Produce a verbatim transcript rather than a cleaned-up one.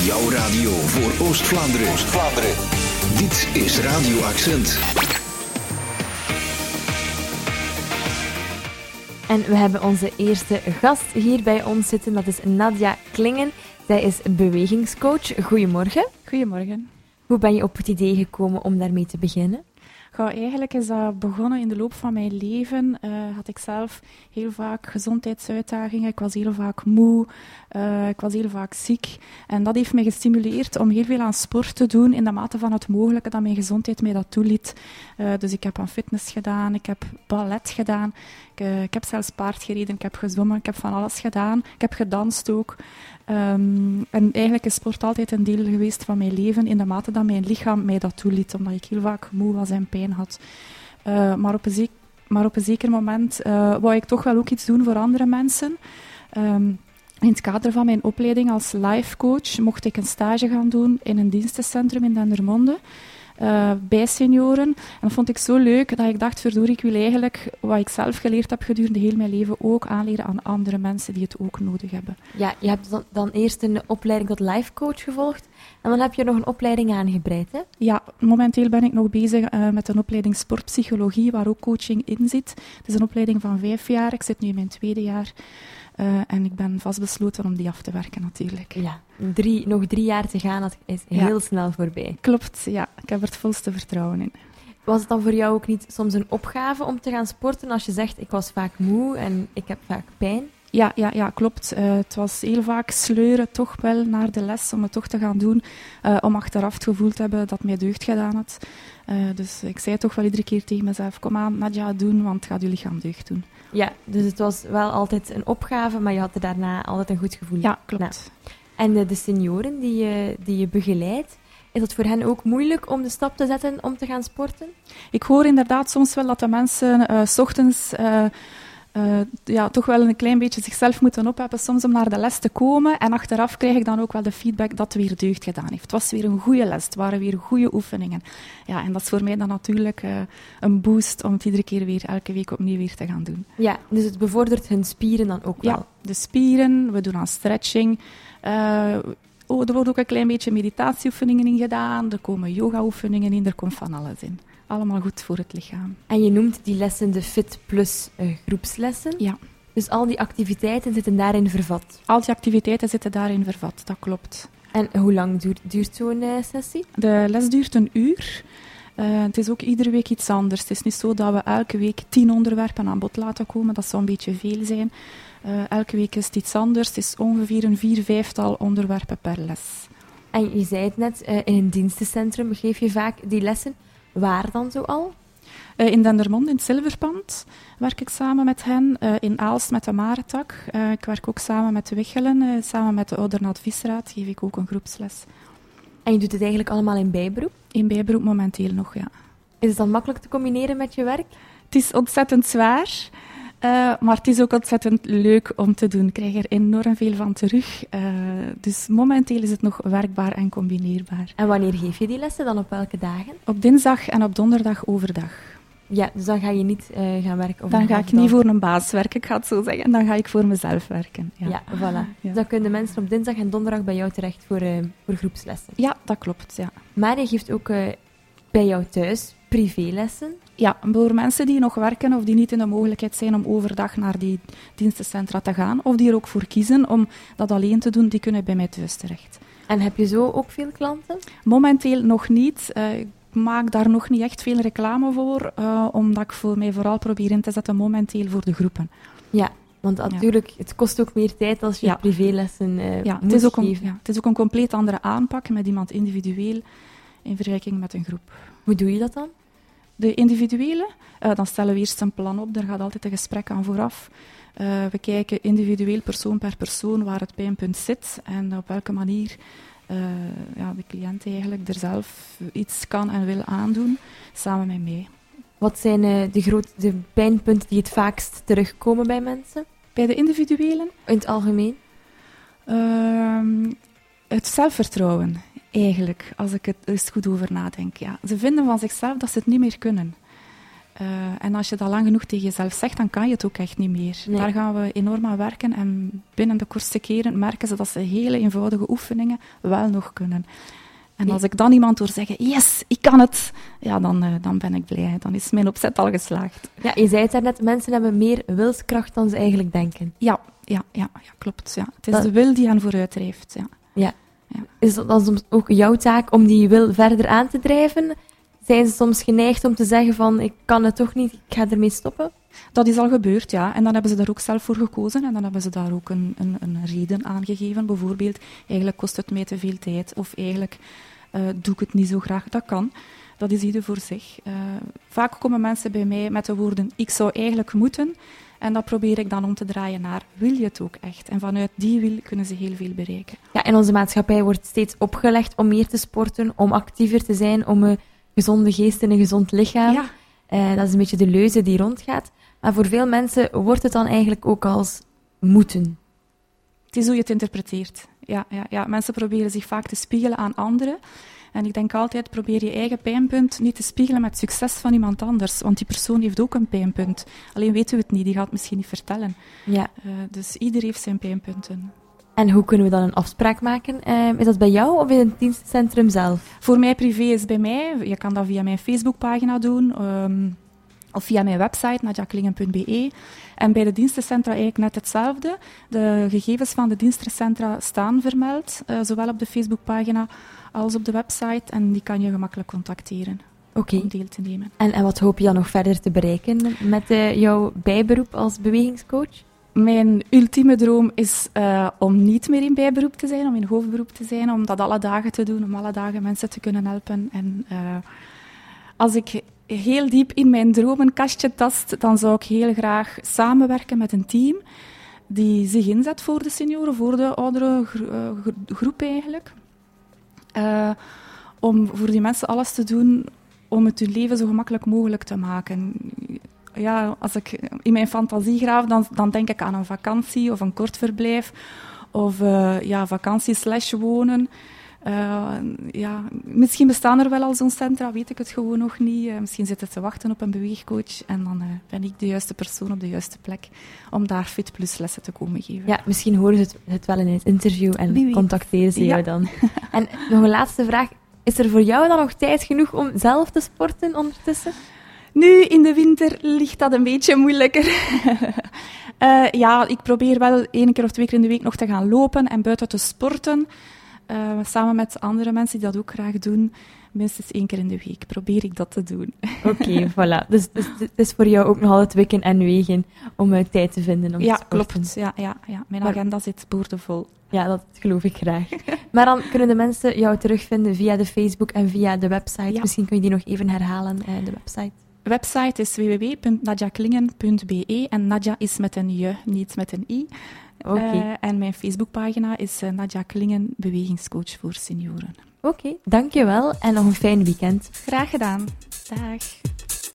Jouw radio voor Oost-Vlaanderen. Oost-Vlaanderen. Dit is Radio Accent. En we hebben onze eerste gast hier bij ons zitten. Dat is Nadia Klingen. Zij is bewegingscoach. Goedemorgen. Goedemorgen. Hoe ben je op het idee gekomen om daarmee te beginnen? Goh, eigenlijk is dat begonnen in de loop van mijn leven. Uh, had ik zelf heel vaak gezondheidsuitdagingen. Ik was heel vaak moe. Uh, ik was heel vaak ziek. En dat heeft me gestimuleerd om heel veel aan sport te doen in de mate van het mogelijke dat mijn gezondheid mij dat toeliet. Uh, dus ik heb aan fitness gedaan. Ik heb ballet gedaan. Ik, uh, ik heb zelfs paard gereden. Ik heb gezwommen. Ik heb van alles gedaan. Ik heb gedanst ook. Um, en eigenlijk is sport altijd een deel geweest van mijn leven in de mate dat mijn lichaam mij dat toeliet, omdat ik heel vaak moe was en pijn had. Uh, maar, op een zeker, maar op een zeker moment uh, wou ik toch wel ook iets doen voor andere mensen. Um, in het kader van mijn opleiding als life coach mocht ik een stage gaan doen in een dienstencentrum in Dendermonde. Uh, bij senioren. En dat vond ik zo leuk dat ik dacht, verdorie, ik wil eigenlijk wat ik zelf geleerd heb gedurende heel mijn leven ook aanleren aan andere mensen die het ook nodig hebben. Ja, je hebt dan, dan eerst een opleiding tot life coach gevolgd en dan heb je nog een opleiding aangebreid, hè? Ja, momenteel ben ik nog bezig uh, met een opleiding sportpsychologie, waar ook coaching in zit. Het is een opleiding van vijf jaar, ik zit nu in mijn tweede jaar. Uh, en ik ben vastbesloten om die af te werken, natuurlijk. Ja, drie, nog drie jaar te gaan, dat is heel ja. snel voorbij. Klopt, ja. Ik heb er het volste vertrouwen in. Was het dan voor jou ook niet soms een opgave om te gaan sporten als je zegt, ik was vaak moe en ik heb vaak pijn? Ja, ja, ja, klopt. Uh, het was heel vaak sleuren toch wel naar de les om het toch te gaan doen, uh, om achteraf het gevoel te hebben dat mij deugd gedaan had. Uh, dus ik zei toch wel iedere keer tegen mezelf, kom aan, Nadia, doen, want het gaat je lichaam deugd doen. Ja, dus het was wel altijd een opgave, maar je had er daarna altijd een goed gevoel. Ja, klopt. Nou. En de, de senioren die je, die je begeleidt, is het voor hen ook moeilijk om de stap te zetten om te gaan sporten? Ik hoor inderdaad soms wel dat de mensen uh, 's ochtends uh, uh, ja, toch wel een klein beetje zichzelf moeten opheffen soms om naar de les te komen. En achteraf krijg ik dan ook wel de feedback dat het weer deugd gedaan heeft. Het was weer een goede les, het waren weer goede oefeningen. Ja, en dat is voor mij dan natuurlijk uh, een boost om het iedere keer weer, elke week opnieuw weer te gaan doen. Ja, dus het bevordert hun spieren dan ook wel? Ja, de spieren, we doen aan stretching. Uh, oh, er worden ook een klein beetje meditatieoefeningen in gedaan, er komen yoga-oefeningen in, er komt van alles in. Allemaal goed voor het lichaam. En je noemt die lessen de Fit Plus uh, groepslessen? Ja. Dus al die activiteiten zitten daarin vervat? Al die activiteiten zitten daarin vervat, dat klopt. En hoe lang duurt, duurt zo'n uh, sessie? De les duurt een uur. Uh, het is ook iedere week iets anders. Het is niet zo dat we elke week tien onderwerpen aan bod laten komen. Dat zou een beetje veel zijn. Uh, elke week is het iets anders. Het is ongeveer een vier, vijftal onderwerpen per les. En je zei het net, uh, in een dienstencentrum geef je vaak die lessen. Waar dan zoal? Uh, in Dendermonde, in het Zilverpand, werk ik samen met hen. Uh, in Aalst met de Marentak. Uh, ik werk ook samen met de Wichelen. Uh, samen met de Ouderenadviesraad geef ik ook een groepsles. En je doet het eigenlijk allemaal in bijberoep? In bijberoep momenteel nog, ja. Is het dan makkelijk te combineren met je werk? Het is ontzettend zwaar. Uh, maar het is ook ontzettend leuk om te doen. Ik krijg er enorm veel van terug. Uh, dus momenteel is het nog werkbaar en combineerbaar. En wanneer geef je die lessen dan? Op welke dagen? Op dinsdag en op donderdag overdag. Ja, dus dan ga je niet uh, gaan werken? Of dan ga ik niet voor een baas werken, ik ga het zo zeggen. Dan ga ik voor mezelf werken. Ja, ja voilà. Ja. Dus dan kunnen mensen op dinsdag en donderdag bij jou terecht voor, uh, voor groepslessen? Ja, dat klopt, ja. Maar je geeft ook uh, bij jou thuis privélessen? Ja, voor mensen die nog werken of die niet in de mogelijkheid zijn om overdag naar die dienstencentra te gaan, of die er ook voor kiezen om dat alleen te doen, die kunnen bij mij thuis terecht. En heb je zo ook veel klanten? Momenteel nog niet. Uh, ik maak daar nog niet echt veel reclame voor, uh, omdat ik voor mij vooral probeer in te zetten momenteel voor de groepen. Ja, want natuurlijk, ja. Het kost ook meer tijd als je ja. privélessen uh, ja, moet het is ook geven. Een, ja, het is ook een compleet andere aanpak met iemand individueel in vergelijking met een groep. Hoe doe je dat dan? De individuele, uh, dan stellen we eerst een plan op, daar gaat altijd een gesprek aan vooraf. Uh, we kijken individueel, persoon per persoon, waar het pijnpunt zit en op welke manier uh, ja, de cliënt eigenlijk er zelf iets kan en wil aandoen, samen met mij. Wat zijn uh, de, groot, de pijnpunten die het vaakst terugkomen bij mensen? Bij de individuelen? In het algemeen? Uh, het zelfvertrouwen. Eigenlijk, als ik het eens goed over nadenk. Ja. Ze vinden van zichzelf dat ze het niet meer kunnen. Uh, en als je dat lang genoeg tegen jezelf zegt, dan kan je het ook echt niet meer. Nee. Daar gaan we enorm aan werken. En binnen de kortste keren merken ze dat ze hele eenvoudige oefeningen wel nog kunnen. En nee. als ik dan iemand hoor zeggen, yes, ik kan het, ja, dan, uh, dan ben ik blij. Dan is mijn opzet al geslaagd. Ja, je zei het daarnet, mensen hebben meer wilskracht dan ze eigenlijk denken. Ja, ja, ja, ja klopt. Ja. Het is dat... de wil die hen vooruit drijft. Ja. Ja. Ja. Is dat dan soms ook jouw taak om die wil verder aan te drijven? Zijn ze soms geneigd om te zeggen van, ik kan het toch niet, ik ga ermee stoppen? Dat is al gebeurd, ja. En dan hebben ze daar ook zelf voor gekozen en dan hebben ze daar ook een, een, een reden aan gegeven. Bijvoorbeeld, eigenlijk kost het mij te veel tijd of eigenlijk uh, doe ik het niet zo graag. Dat kan. Dat is ieder voor zich. Uh, vaak komen mensen bij mij met de woorden, ik zou eigenlijk moeten. En dat probeer ik dan om te draaien naar, wil je het ook echt? En vanuit die wil kunnen ze heel veel bereiken. Ja, in onze maatschappij wordt steeds opgelegd om meer te sporten, om actiever te zijn, om een gezonde geest en een gezond lichaam. Ja. Uh, dat is een beetje de leuze die rondgaat. Maar voor veel mensen wordt het dan eigenlijk ook als moeten. Het is hoe je het interpreteert. Ja, ja, ja. Mensen proberen zich vaak te spiegelen aan anderen. En ik denk altijd, probeer je eigen pijnpunt niet te spiegelen met het succes van iemand anders. Want die persoon heeft ook een pijnpunt. Alleen weten we het niet, die gaat het misschien niet vertellen. Ja. Uh, dus ieder heeft zijn pijnpunten. En hoe kunnen we dan een afspraak maken? Uh, is dat bij jou of in het dienstencentrum zelf? Voor mij privé is bij mij. Je kan dat via mijn Facebookpagina doen. Um, of via mijn website, nadja klingen punt b e. En bij de dienstencentra eigenlijk net hetzelfde. De gegevens van de dienstencentra staan vermeld. Uh, zowel op de Facebookpagina als op de website. En die kan je gemakkelijk contacteren. Okay. Om deel te nemen. En, en wat hoop je dan nog verder te bereiken met uh, jouw bijberoep als bewegingscoach? Mijn ultieme droom is uh, om niet meer in bijberoep te zijn, om in hoofdberoep te zijn, om dat alle dagen te doen, om alle dagen mensen te kunnen helpen. En uh, als ik heel diep in mijn dromenkastje tast, dan zou ik heel graag samenwerken met een team die zich inzet voor de senioren, voor de oudere gro- groep eigenlijk. Uh, om voor die mensen alles te doen om het hun leven zo gemakkelijk mogelijk te maken. Ja, als ik in mijn fantasie graaf, dan, dan denk ik aan een vakantie of een kort verblijf. Of uh, ja, vakantie slash wonen. Uh, ja, misschien bestaan er wel al zo'n centra, weet ik het gewoon nog niet. Uh, misschien zitten ze te wachten op een beweegcoach. En dan uh, ben ik de juiste persoon op de juiste plek om daar Fit Plus lessen te komen geven. Ja, misschien horen ze het, het wel in het interview en contacteren ze ja. jou dan. En nog een laatste vraag. Is er voor jou dan nog tijd genoeg om zelf te sporten ondertussen? Nu, in de winter ligt dat een beetje moeilijker. uh, ja, ik probeer wel één keer of twee keer in de week nog te gaan lopen en buiten te sporten. Uh, samen met andere mensen die dat ook graag doen. Minstens één keer in de week probeer ik dat te doen. Oké, okay, voilà. Dus, dus het is voor jou ook nog altijd wikken en wegen om uh, tijd te vinden om ja, te sporten. Klopt. Ja, ja, ja. Mijn maar, agenda zit boordevol. Ja, dat geloof ik graag. Maar dan kunnen de mensen jou terugvinden via de Facebook en via de website. Ja. Misschien kun je die nog even herhalen, uh, de website. De website is w w w punt nadja klingen punt b e en Nadja is met een j, niet met een i. Okay. Uh, en mijn Facebookpagina is uh, Nadja Klingen, bewegingscoach voor senioren. Oké, okay, dankjewel en nog een fijn weekend. Graag gedaan. Dag.